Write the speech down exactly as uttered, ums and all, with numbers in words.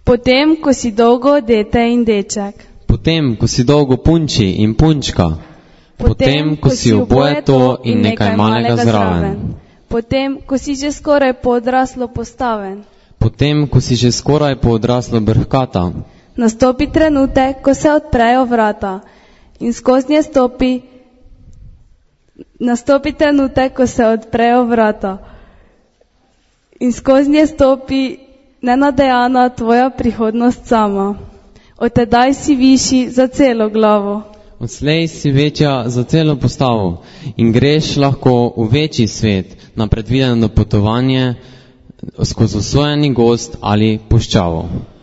Potem, ko si dolgo dete in deček. Potem, ko si dolgo punči in punčka. Potem, ko si oboje to in nekaj malega zraven. Potem, ko si že skoraj poodraslo postaven. Potem, ko si že skoraj poodraslo brhkata. Nastopi trenutek, ko se odprejo vrata in skoznje stopi. Nastopi trenutek, ko se odprejo vrata in skoznje stopi nenadejana tvoja prihodnost sama. Od tedaj si višji za celo glavo. Odslej si večja za celo postavo in greš lahko v večji svet na predvideno potovanje skozi osvojeni gozd ali puščavo.